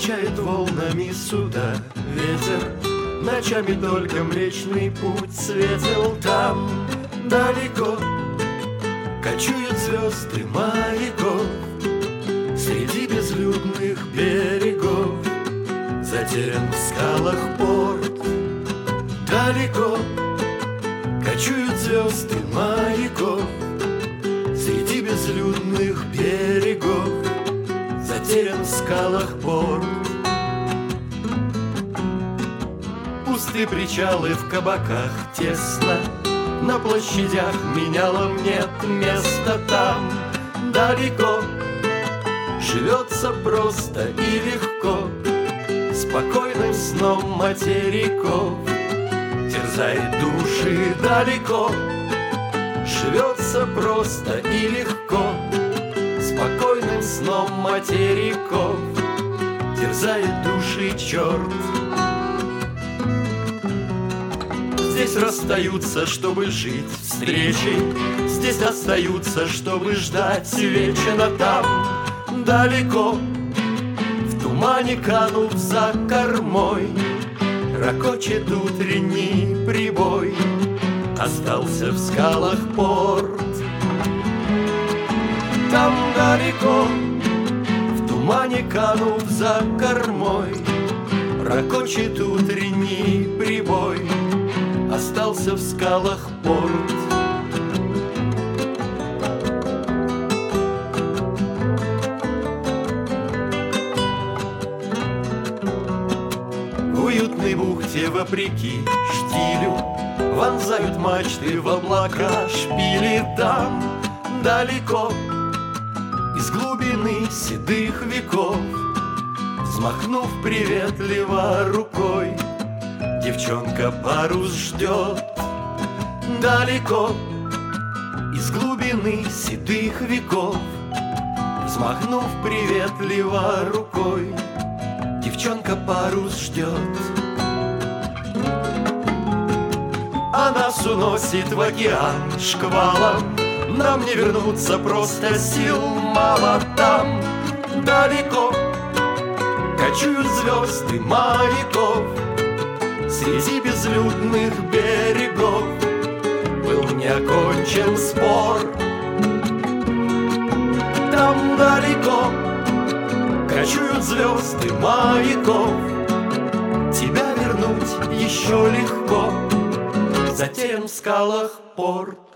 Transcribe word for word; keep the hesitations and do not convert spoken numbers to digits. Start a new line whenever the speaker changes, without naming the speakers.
Качает волнами суда ветер, ночами только Млечный Путь светил там далеко. Кочуют звезды маяков среди безлюдных берегов. Затерян в скалах порт далеко. Кочуют звезды маяков среди безлюдных берегов. Затерян в скалах порт. Пустые причалы в кабаках тесно, на площадях менялом нет места там далеко. Живется просто и легко, спокойным сном материков. Терзает души далеко. Живется просто и легко, спокойным сном материков. Терзает души черт. Здесь расстаются, чтобы жить встречей. Здесь остаются, чтобы ждать вечно там далеко. В тумане канув за кормой, ракочет утренний прибой. Остался в скалах порт. Там далеко, в тумане канув за кормой, ракочет утренний прибой. Остался в скалах порт. В уютной бухте вопреки штилю вонзают мачты в облака шпили. Там далеко, из глубины седых веков, взмахнув приветливо рукой, девчонка парус ждет далеко. Из глубины седых веков, взмахнув приветливо рукой, девчонка парус ждет. А нас уносит в океан шквалом, нам не вернуться, просто сил мало. Там далеко кочуют звезды маяков среди безлюдных берегов. Был не окончен спор. Там далеко кочуют звезды маяков. Тебя вернуть еще легко. Затерян в скалах порт.